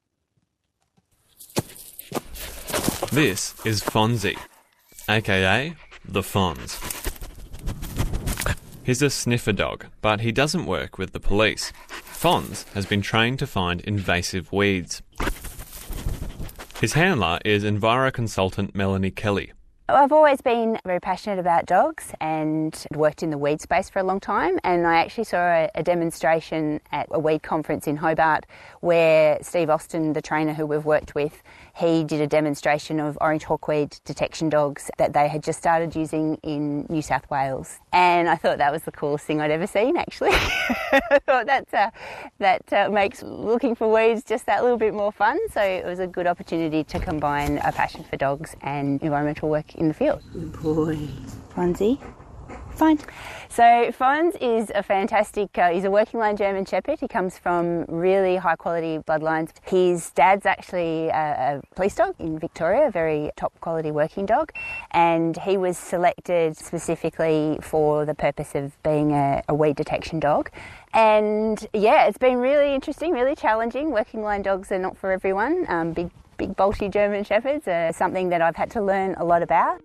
This is Fonzie, aka the Fonz. He's a sniffer dog, but he doesn't work with the police. Fonz has been trained to find invasive weeds. His handler is Enviro consultant Melanie Kelly. I've always been very passionate about dogs and worked in the weed space for a long time, and I actually saw a, a demonstration at a weed conference in Hobart where Steve Austin, the trainer who we've worked with, he did a demonstration of orange hawkweed detection dogs that they had just started using in New South Wales. And I thought that was the coolest thing I'd ever seen, actually. I thought that, uh, that uh, makes looking for weeds just that little bit more fun, so it was a good opportunity to combine a passion for dogs and environmental work in the field. Good boy. Fonzie. Fine. So Fonz is a fantastic, uh, he's a working line German Shepherd. He comes from really high quality bloodlines. His dad's actually a, a police dog in Victoria, a very top quality working dog, and he was selected specifically for the purpose of being a, a weed detection dog. And yeah, it's been really interesting, really challenging. Working line dogs are not for everyone. Um, big, big bulky German Shepherds are something that I've had to learn a lot about.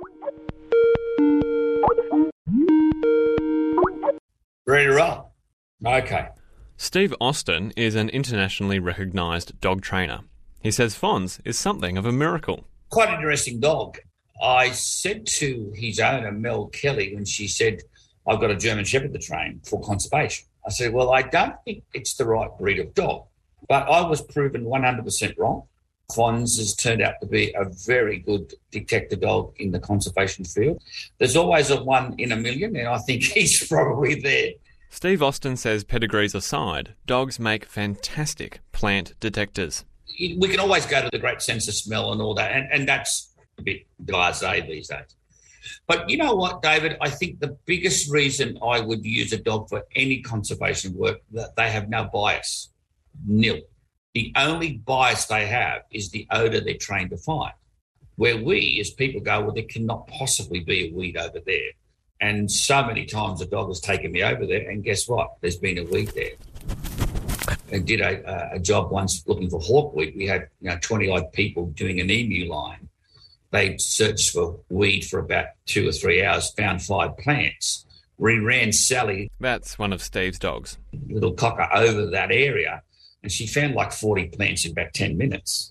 Ready to roll? Okay. Steve Austin is an internationally recognised dog trainer. He says Fonz is something of a miracle. Quite an interesting dog. I said to his owner, Mel Kelly, when she said, I've got a German Shepherd to train for conservation. I said, well, I don't think it's the right breed of dog. But I was proven one hundred percent wrong. Fonz has turned out to be a very good detector dog in the conservation field. There's always a one in a million, and I think he's probably there. Steve Austin says pedigrees aside, dogs make fantastic plant detectors. We can always go to the great sense of smell and all that, and, and that's a bit blasé these days. But you know what, David? I think the biggest reason I would use a dog for any conservation work, that they have no bias, nil. The only bias they have is the odour they're trained to find, where we as people go, well, there cannot possibly be a weed over there. And so many times a dog has taken me over there, and guess what? There's been a weed there. I did a, a job once looking for hawkweed. We had you know twenty-odd people doing an emu line. They searched for weed for about two or three hours, found five plants. We ran Sally. That's one of Steve's dogs. Little cocker over that area. And she found like forty plants in about ten minutes.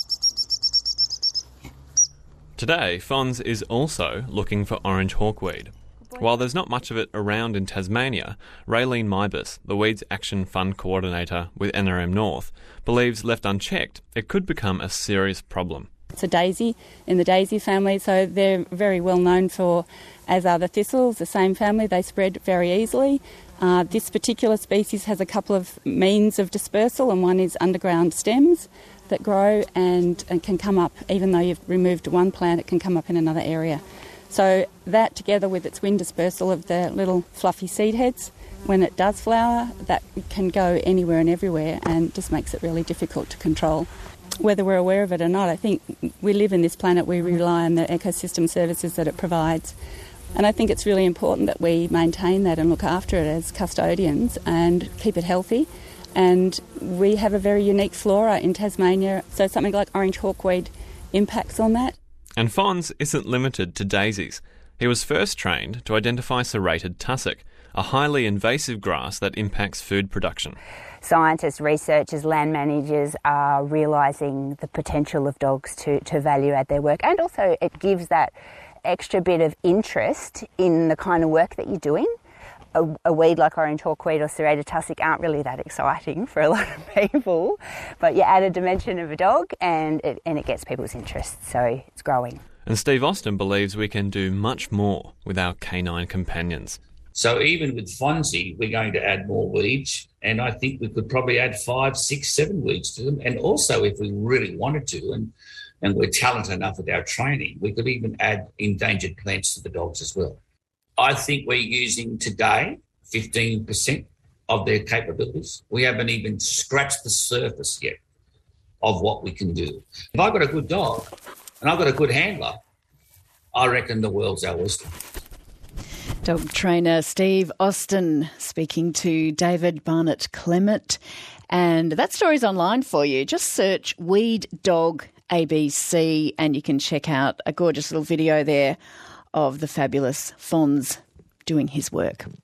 Today, Fonz is also looking for orange hawkweed. While there's not much of it around in Tasmania, Raylene Mybus, the Weeds Action Fund Coordinator with N R M North, believes left unchecked, it could become a serious problem. It's a daisy in the daisy family, so they're very well known for, as are the thistles, the same family, they spread very easily. Uh, this particular species has a couple of means of dispersal, and one is underground stems that grow and, and can come up, even though you've removed one plant, it can come up in another area. So that, together with its wind dispersal of the little fluffy seed heads, when it does flower, that can go anywhere and everywhere and just makes it really difficult to control. Whether we're aware of it or not, I think we live in this planet, we rely on the ecosystem services that it provides. And I think it's really important that we maintain that and look after it as custodians and keep it healthy. And we have a very unique flora in Tasmania, so something like orange hawkweed impacts on that. And Fonz isn't limited to daisies. He was first trained to identify serrated tussock, a highly invasive grass that impacts food production. Scientists, researchers, land managers are realising the potential of dogs to, to value add their work, and also it gives that extra bit of interest in the kind of work that you're doing. A, a weed like orange hawkweed or serrated tussock aren't really that exciting for a lot of people, but you add a dimension of a dog and it, and it gets people's interest, so it's growing. And Steve Austin believes we can do much more with our canine companions. So even with Fonzie, we're going to add more weeds, and I think we could probably add five, six, seven weeds to them. And also, if we really wanted to, and and we're talented enough with our training, we could even add endangered plants to the dogs as well. I think we're using today fifteen percent of their capabilities. We haven't even scratched the surface yet of what we can do. If I've got a good dog and I've got a good handler, I reckon the world's our oyster. Dog trainer Steve Austin speaking to David Barnett-Clement. And that story's online for you. Just search Weed Dog A B C and you can check out a gorgeous little video there of the fabulous Fonz doing his work.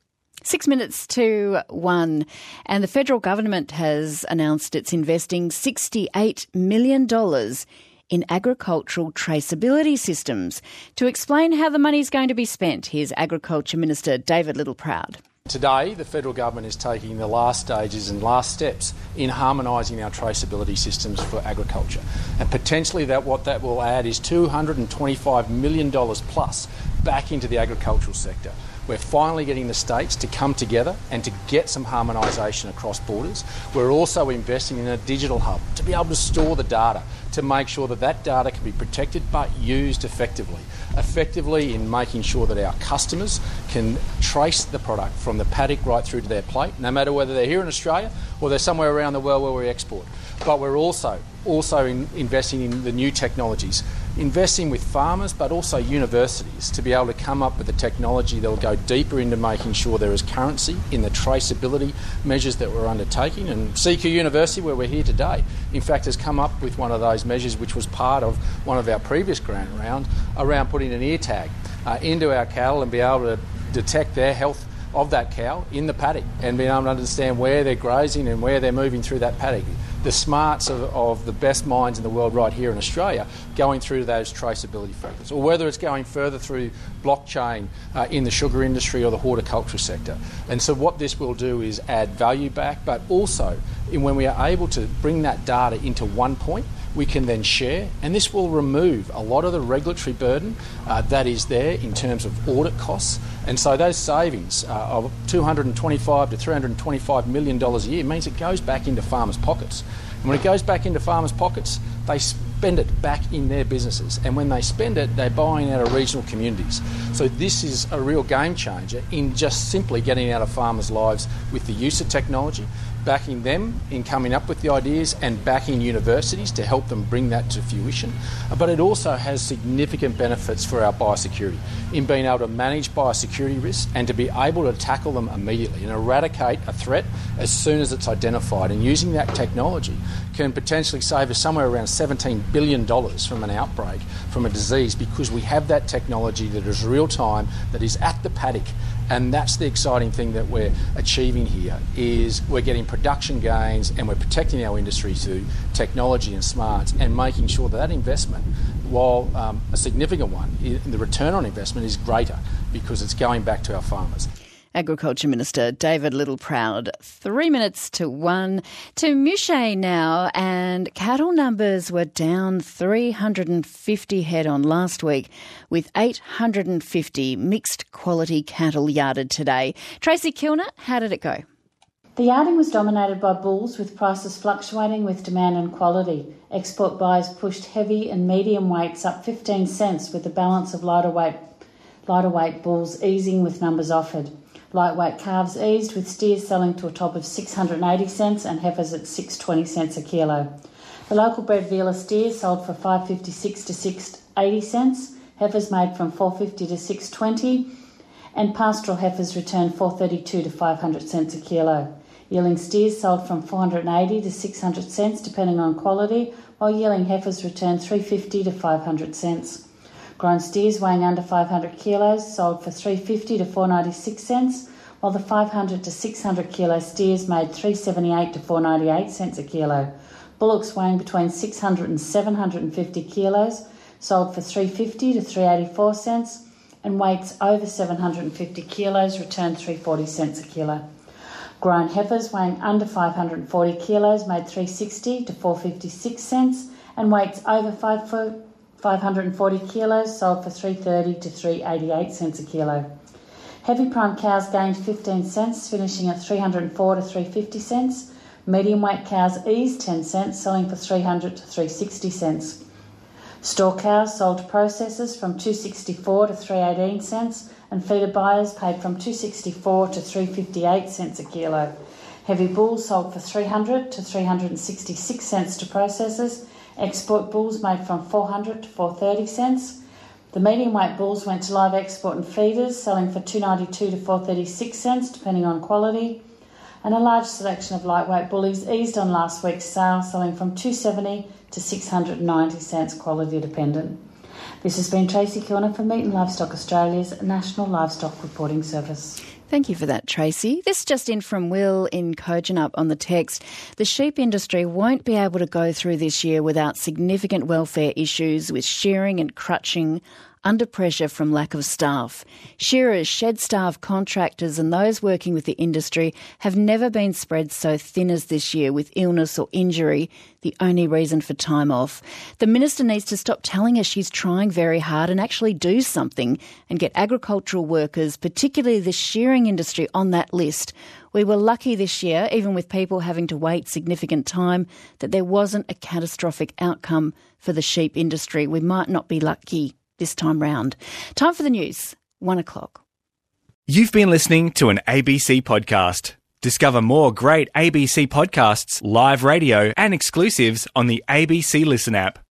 Six minutes to one. And the federal government has announced it's investing sixty-eight million dollars in agricultural traceability systems. To explain how the money is going to be spent, here's Agriculture Minister David Littleproud. Today, the federal government is taking the last stages and last steps in harmonising our traceability systems for agriculture. And potentially that what that will add is two hundred twenty-five million dollars plus back into the agricultural sector. We're finally getting the states to come together and to get some harmonisation across borders. We're also investing in a digital hub to be able to store the data, to make sure that that data can be protected but used effectively. Effectively in making sure that our customers can trace the product from the paddock right through to their plate, no matter whether they're here in Australia or they're somewhere around the world where we export. But we're also also in investing in the new technologies, investing with farmers but also universities to be able to come up with a technology that will go deeper into making sure there is currency in the traceability measures that we're undertaking. And C Q University, where we're here today, in fact has come up with one of those measures which was part of one of our previous grant round around putting an ear tag uh, into our cattle and be able to detect their health of that cow in the paddock and being able to understand where they're grazing and where they're moving through that paddock. The smarts of, of the best minds in the world right here in Australia going through those traceability factors, or whether it's going further through blockchain uh, in the sugar industry or the horticulture sector. And so what this will do is add value back, but also in when we are able to bring that data into one point, we can then share, and this will remove a lot of the regulatory burden uh, that is there in terms of audit costs. And so those savings uh, of two hundred twenty-five to three hundred twenty-five million dollars a year means it goes back into farmers' pockets. And when it goes back into farmers' pockets, they spend it back in their businesses. And when they spend it, they're buying out of regional communities. So this is a real game changer in just simply getting out of farmers' lives with the use of technology, backing them in coming up with the ideas and backing universities to help them bring that to fruition. But it also has significant benefits for our biosecurity in being able to manage biosecurity risks and to be able to tackle them immediately and eradicate a threat as soon as it's identified. And using that technology can potentially save us somewhere around seventeen billion dollars from an outbreak, from a disease, because we have that technology that is real time, that is at the paddock. And that's the exciting thing that we're achieving here, is we're getting production gains and we're protecting our industry through technology and smarts and making sure that that investment, while um, a significant one, the return on investment is greater because it's going back to our farmers. Agriculture Minister David Littleproud. Three minutes to one. To Muche now, and cattle numbers were down three hundred fifty head on last week, with eight hundred fifty mixed quality cattle yarded today. Tracy Kilner, how did it go? The yarding was dominated by bulls, with prices fluctuating with demand and quality. Export buyers pushed heavy and medium weights up fifteen cents, with the balance of lighter weight, lighter weight bulls easing with numbers offered. Lightweight calves eased, with steers selling to a top of six hundred eighty cents and heifers at six hundred twenty cents a kilo. The local bred Vila steers sold for five hundred fifty-six to six hundred eighty cents, heifers made from four hundred fifty to six hundred twenty, and pastoral heifers returned four hundred thirty-two to five hundred cents a kilo. Yearling steers sold from four hundred eighty to six hundred cents depending on quality, while yearling heifers returned three hundred fifty to five hundred cents. Grown steers weighing under five hundred kilos sold for three hundred fifty to four hundred ninety-six cents, while the five hundred to six hundred kilo steers made three hundred seventy-eight to four hundred ninety-eight cents a kilo. Bullocks weighing between six hundred and seven hundred fifty kilos sold for three hundred fifty to three hundred eighty-four cents, and weights over seven hundred fifty kilos returned three hundred forty cents a kilo. Grown heifers weighing under five hundred forty kilos made three hundred sixty to four hundred fifty-six cents, and weights over five foot five hundred forty kilos sold for three hundred thirty to three hundred eighty-eight cents a kilo. Heavy prime cows gained fifteen cents, finishing at three hundred four to three hundred fifty cents. Medium weight cows eased ten cents, selling for three hundred to three hundred sixty cents. Store cows sold to processors from two hundred sixty-four to three hundred eighteen cents, and feeder buyers paid from two hundred sixty-four to three hundred fifty-eight cents a kilo. Heavy bulls sold for three hundred to three hundred sixty-six cents to processors. Export bulls made from four hundred to four hundred thirty cents. The medium weight bulls went to live export and feeders, selling for two hundred ninety-two to four hundred thirty-six cents, depending on quality. And a large selection of lightweight bullies eased on last week's sale, selling from two hundred seventy to six hundred ninety cents, quality dependent. This has been Tracy Kilner for Meat and Livestock Australia's National Livestock Reporting Service. Thank you for that, Tracy. This just in from Will in Kojonup on the text. The sheep industry won't be able to go through this year without significant welfare issues with shearing and crutching under pressure from lack of staff. Shearers, shed staff, contractors and those working with the industry have never been spread so thin as this year, with illness or injury the only reason for time off. The Minister needs to stop telling us she's trying very hard and actually do something and get agricultural workers, particularly the shearing industry, on that list. We were lucky this year, even with people having to wait significant time, that there wasn't a catastrophic outcome for the sheep industry. We might not be lucky this time round. Time for the news, one o'clock. You've been listening to an A B C podcast. Discover more great A B C podcasts, live radio and exclusives on the A B C Listen app.